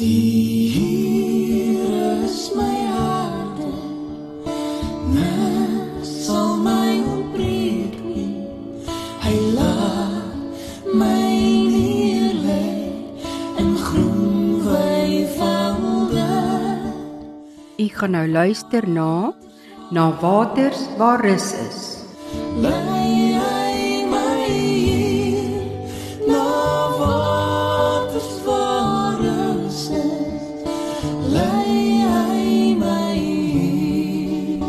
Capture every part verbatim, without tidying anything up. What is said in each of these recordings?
Die Here is my harde, niks sal my ontbreek nie. Hy laat my neerlê in groen weivelde. U gaan nou luister na Na waters waar rus is. Lei hy my hier, na waters waar rus is. Lei hy my hier.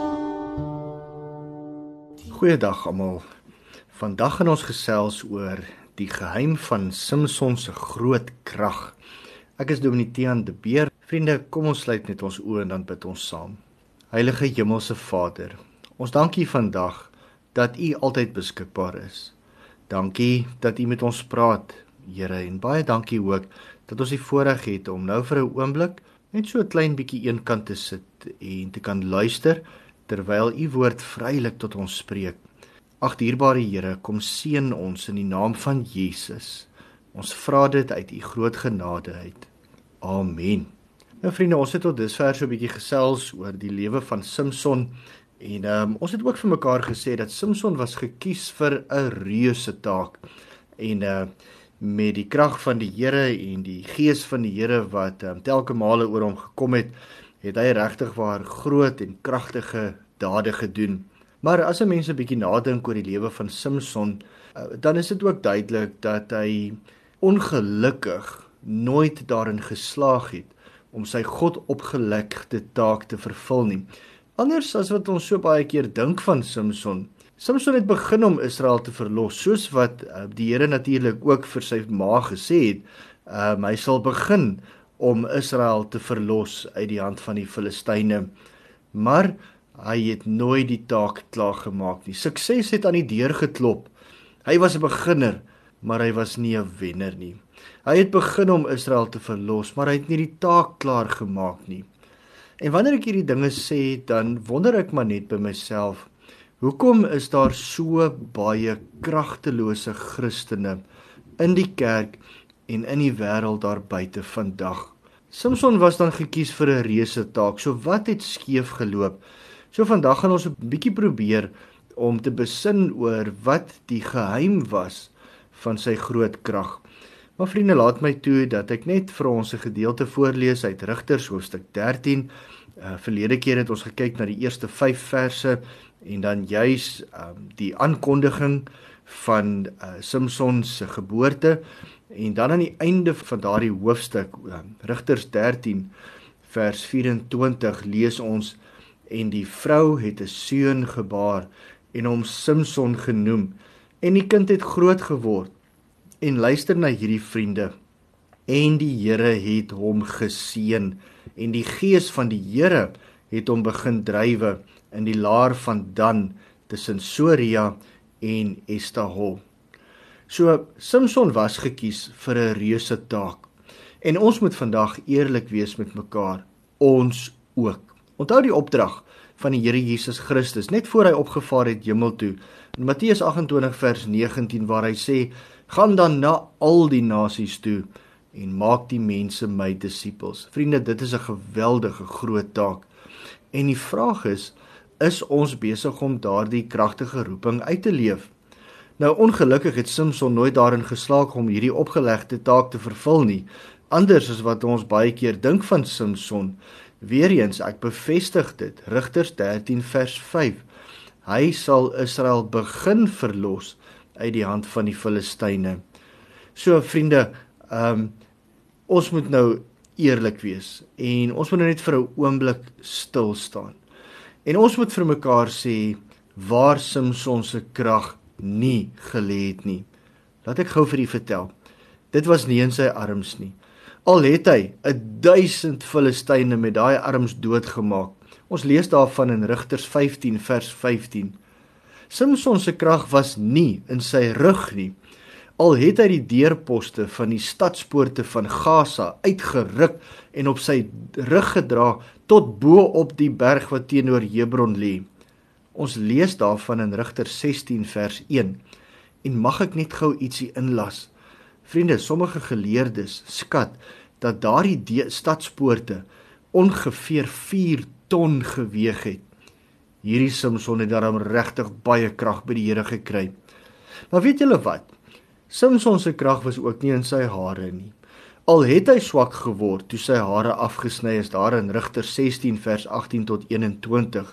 Goeiedag almal. Vandag gaan ons gesels oor die geheim van Simson se groot krag. Ek is Dominietiaan de Beer. Vriende, kom ons sluit net ons oë en dan bid ons saam. Heilige Hemelse Vader, ons dank U vandag dat U altyd beskikbaar is. Dankie dat U met ons praat, Here, en baie dankie ook dat ons die voorreg het om nou vir 'n oomblik net so 'n klein bietjie eenkant te sit en te kan luister terwyl U woord vrylik tot ons spreek. Ag dierbare Here, kom seën ons in die naam van Jesus. Ons vra dit uit U groot genade uit. Amen. Nou vriende, ons het tot dusver so 'n bietjie gesels oor die lewe van Simson en um, ons het ook vir mekaar gesê dat Simson was gekies vir 'n reuse taak en uh, met die krag van die Here en die gees van die Here wat um, telke male oor hom gekom het, het hy regtig waar groot en kragtige dade gedoen. Maar as 'n mens 'n bietjie nadink oor die lewe van Simson, uh, dan is dit ook duidelik dat hy ongelukkig nooit daarin geslaag het om sy God opgelegde taak te vervul nie. Anders as wat ons so baie keer dink van Simson. Simson het begin om Israel te verlos, soos wat uh, die Here natuurlik ook vir sy ma gesê het, um, hy sal begin om Israel te verlos uit die hand van die Filistyne. Maar hy het nooit die taak klaar gemaak nie. Sukses het aan die deur geklop. Hy was 'n beginner, maar hy was nie 'n wenner nie. Hy het begin om Israel te verlos, maar hy het nie die taak klaar gemaak nie. En wanneer ek hierdie dinge sê, dan wonder ek maar net by myself, hoekom is daar so baie kragtelose Christene in die kerk en in die wêreld daar buite vandag? Simson was dan gekies vir 'n reuse taak, so wat het skeef geloop? So vandag gaan ons 'n bietjie probeer om te besin oor wat die geheim was van sy groot krag. Maar vriende, laat my toe dat ek net vir ons 'n gedeelte voorlees uit Rigters hoofstuk dertien. Uh, verlede keer het ons gekyk na die eerste vyf verse en dan juis um, die aankondiging van uh, Simson se geboorte en dan aan die einde van daardie hoofstuk, uh, Rigters dertien vers vyf-en-twintig, lees ons: en die vrou het 'n seun gebaar en hom Simson genoem, en die kind het groot geword. En luister na hierdie vriende, en die Here het hom geseën, en die gees van die Here het hom begin drywe in die laar van Dan, tussen Soria en Estahol. So, Simson was gekies vir 'n reuse taak, en ons moet vandag eerlik wees met mekaar, ons ook. Onthou die opdrag van die Here Jesus Christus, net voor hy opgevaar het hemel toe, in Matteus agt-en-twintig vers negentien, waar hy sê, gaan dan na al die nasies toe en maak die mense my disippels. Vriende, dit is 'n geweldige groot taak. En die vraag is, is ons besig om daardie kragtige roeping uit te leef? Nou, ongelukkig het Simson nooit daarin geslaag om hierdie opgelegde taak te vervul nie. Anders as wat ons baie keer dink van Simson. Weereens, ek bevestig dit, Rigters dertien vers vyf. Hy sal Israel begin verlos uit die hand van die Filistyne. So vriende, um, ons moet nou eerlik wees en ons moet nou net vir 'n oomblik stil staan. En ons moet vir mekaar sê waar Simson se krag nie gelê het nie. Laat ek gou vir u vertel. Dit was nie in sy arms nie. Al het hy 'n duisend Filistyne met daai arms doodgemaak. Ons lees daarvan in Rigters vyftien vers vyftien. Simson se krag was nie in sy rug nie. Al het hy die deurposte van die stadspoorte van Gaza uitgeruk en op sy rug gedra tot bo op die berg wat teenoor Hebron lê. Ons lees daarvan in Rigters sestien vers een. En mag ek net gou ietsie inlas? Vriende, sommige geleerdes skat dat daardie stadspoorte ongeveer vier ton geweeg het. Hierdie Samson het daarom regtig baie krag by die Here gekry. Maar weet julle wat? Samson se krag was ook nie in sy hare nie. Al het hy swak geword toe sy hare afgesny is, daar in Rigters sestien vers agttien tot eenentwintig.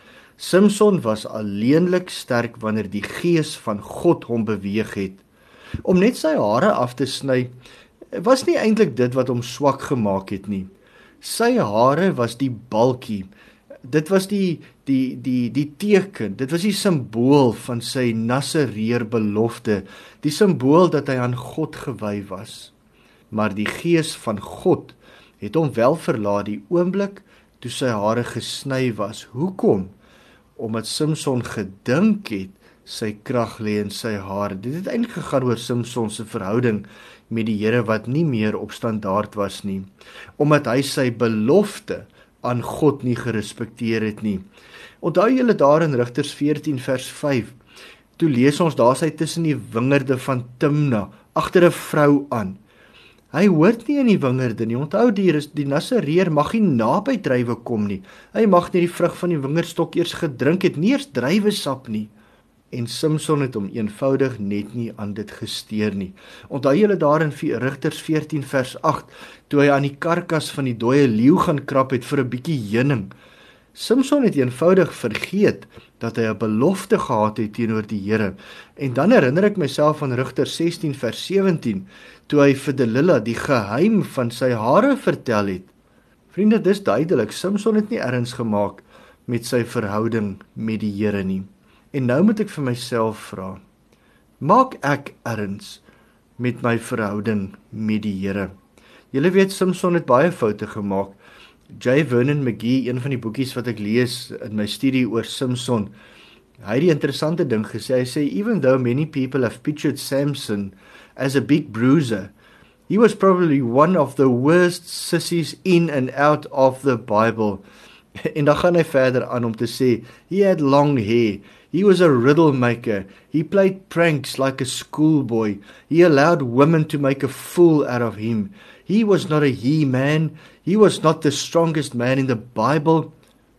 Samson was alleenlik sterk wanneer die gees van God hom beweeg het. Om net sy hare af te sny, was nie eintlik dit wat hom swak gemaak het nie. Sy hare was die balkie. Dit was die die die die teken, dit was die simbool van sy Nasareer belofte, die simbool dat hy aan God gewy was. Maar die gees van God het hom wel verlaat die oomblik toe sy hare gesny was. Hoekom? Omdat Samson gedink het sy krag lê in sy hare. Dit het eintlik gegaan oor Samson se verhouding met die Here wat nie meer op standaard was nie, omdat hy sy belofte aan God nie gerespekteer het nie. Onthou julle daar in Rigters veertien vers vyf, toe lees ons daar sy tussen die wingerde van Timna, agter 'n vrou aan. Hy hoort nie in die wingerde nie, onthou die, die Nasareer mag nie naby druiwe kom nie, hy mag nie die vrug van die wingerdstok eers gedrink het, nie eers druiwesap nie. En Samson het hom eenvoudig net nie aan dit gesteer nie. Onthou julle daar in Rigters veertien vers agt, toe hy aan die karkas van die dooie leeu gaan krap het vir 'n bietjie heuning. Samson het eenvoudig vergeet dat hy 'n belofte gehad het teenoor die Here. En dan herinner ek myself van Rigters sestien vers sewentien, toe hy vir Delila die geheim van sy hare vertel het. Vriende, dis duidelik, Samson het nie erns gemaak met sy verhouding met die Here nie. En nou moet ek vir myself vra, maak ek erns met my verhouding met die Here? Julle weet, Samson het baie foute gemaak. J. Vernon McGee, een van die boekies wat ek lees in my studie oor Samson, hy het die interessante ding gesê, hy sê, even though many people have pictured Samson as a big bruiser, he was probably one of the worst sissies in and out of the Bible. En dan gaan hy verder aan om te sê, he had long hair, he was a riddle maker, he played pranks like a schoolboy, he allowed women to make a fool out of him, he was not a he-man, he was not the strongest man in the Bible,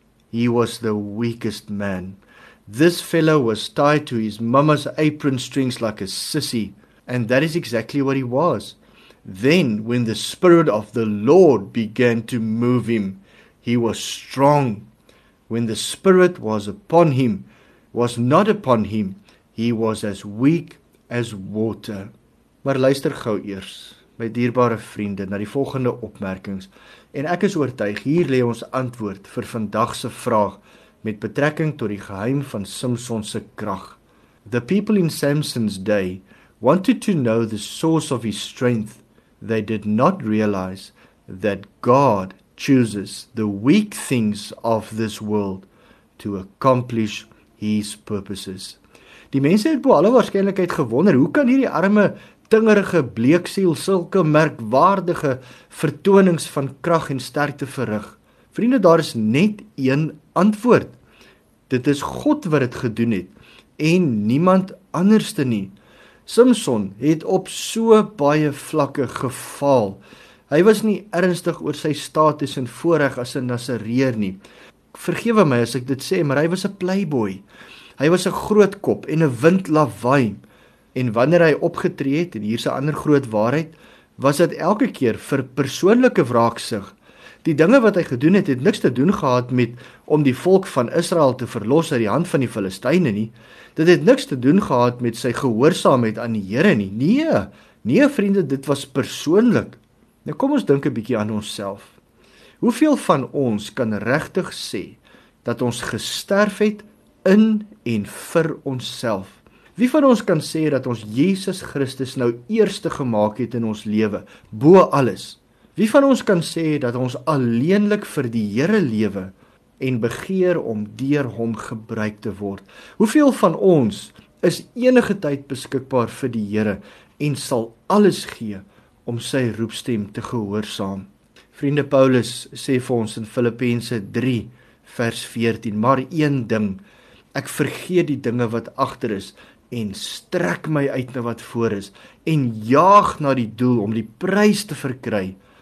he was the weakest man. This fellow was tied to his mama's apron strings like a sissy, and that is exactly what he was. Then, when the Spirit of the Lord began to move him, he was strong. When the Spirit was upon him, was not upon him, he was as weak as water. Maar luister gou eers, my dierbare vriende, na die volgende opmerkings. En ek is oortuig, hier lê ons antwoord vir vandag se vraag met betrekking tot die geheim van Samson se krag. The people in Samson's day wanted to know the source of his strength. They did not realize that God chooses the weak things of this world to accomplish his purposes. Die mense het bo alle waarskynlikheid gewonder, hoe kan hierdie arme, tingerige bleeksiel sulke merkwaardige vertonings van krag en sterkte verrig? Vriende, daar is net een antwoord. Dit is God wat dit gedoen het en niemand anderste nie. Samson het op so baie vlakke gefaal. Hy was nie ernstig oor sy status en voorreg as 'n Nasareer nie. Vergewe my as ek dit sê, maar hy was 'n playboy. Hy was 'n groot kop en 'n windlawaai. En wanneer hy opgetree het, en hier's 'n ander groot waarheid, was dit elke keer vir persoonlike wraaksug. Die dinge wat hy gedoen het, het niks te doen gehad met om die volk van Israel te verlos uit die hand van die Filistyne nie. Dit het niks te doen gehad met sy gehoorsaamheid aan die Here nie. Nee, nee vriende, dit was persoonlik. Nou kom ons dink 'n bietjie aan onsself. Hoeveel van ons kan regtig sê dat ons gesterf het in en vir onsself? Wie van ons kan sê dat ons Jesus Christus nou eerste gemaak het in ons lewe, bo alles? Wie van ons kan sê dat ons alleenlik vir die Here lewe en begeer om deur hom gebruik te word? Hoeveel van ons is enige tyd beskikbaar vir die Here en sal alles gee om sy roepstem te gehoorsaam? Vriende, Paulus sê vir ons in Filippense drie vers veertien, maar een ding, ek vergeet die dinge wat agter is en strek my uit na wat voor is en jaag na die doel om die prys te verkry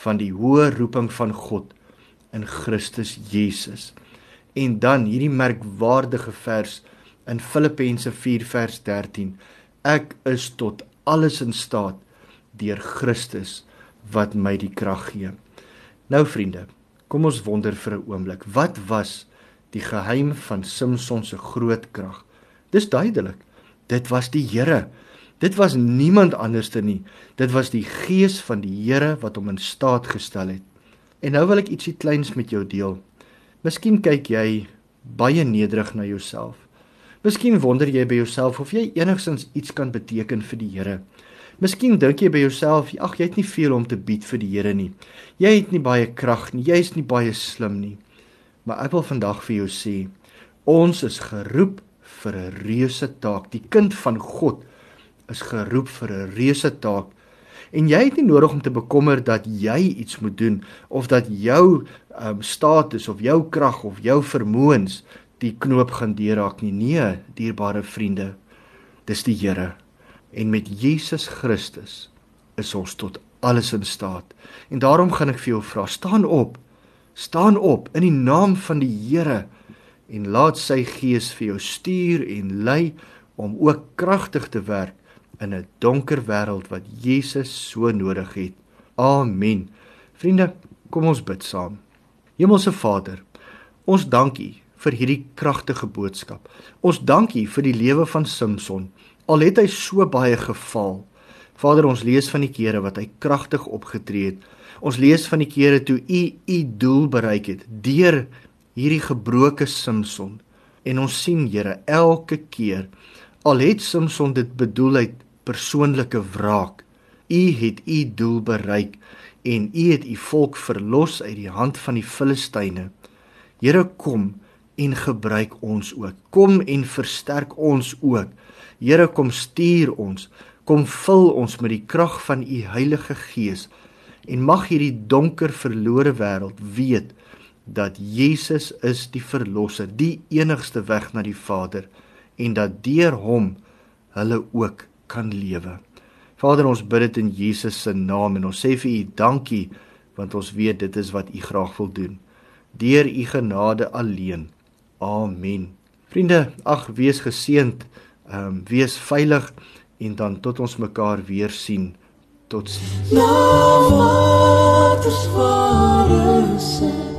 van die hoë roeping van God in Christus Jesus. En dan hierdie merkwaardige vers in Filippense vier vers dertien. Ek is tot alles in staat deur Christus wat my die krag gee. Nou vriende, kom ons wonder vir 'n oomblik, wat was die geheim van Samson se groot krag? Dis duidelik, dit was die Here. Dit was niemand anderste nie. Dit was die Gees van die Here wat hom in staat gestel het. En nou wil ek ietsie kleins met jou deel. Miskien kyk jy baie nederig na jouself. Miskien wonder jy by jouself of jy enigstens iets kan beteken vir die Here. Miskien dink jy by jouself, ag, jy het nie veel om te bied vir die Here nie. Jy het nie baie krag nie, jy is nie baie slim nie. Maar ek wil vandag vir jou sê, ons is geroep vir 'n reuse taak. Die kind van God is geroep vir 'n reuse taak. En jy het nie nodig om te bekommer dat jy iets moet doen, of dat jou um, status, of jou krag, of jou vermoëns die knoop gaan deurraak nie. Nee, dierbare vriende, dis die Here. En met Jesus Christus is ons tot alles in staat. En daarom gaan ek vir jou vra, staan op, staan op in die naam van die Here, en laat sy Gees vir jou stuur en lei om ook kragtig te werk in 'n donker wêreld wat Jesus so nodig het. Amen. Vriende, kom ons bid saam. Hemelse Vader, ons dank U vir hierdie kragtige boodskap. Ons dank U vir die lewe van Samson. Al het hy so baie geval. Vader, ons lees van die kere wat hy kragtig opgetree het. Ons lees van die kere toe U U doel bereik het deur hierdie gebroke Samson. En ons sien, Here, elke keer, al het Samson dit bedoel uit persoonlike wraak, U het U doel bereik en U het U volk verlos uit die hand van die Filistyne. Here, kom en gebruik ons ook. Kom en versterk ons ook. Here, kom stuur ons. Kom vul ons met die krag van U Heilige Gees. En mag hierdie donker verlore wêreld weet dat Jesus is die verlosser, die enigste weg na die Vader, en dat deur hom hulle ook kan lewe. Vader, ons bid dit in Jesus se naam en ons sê vir U dankie, want ons weet dit is wat U graag wil doen. Deur U genade alleen. Amen. Vriende, ag, wees geseënd, um, wees veilig, en dan tot ons mekaar weer sien. Totsiens. Nou wat is waar is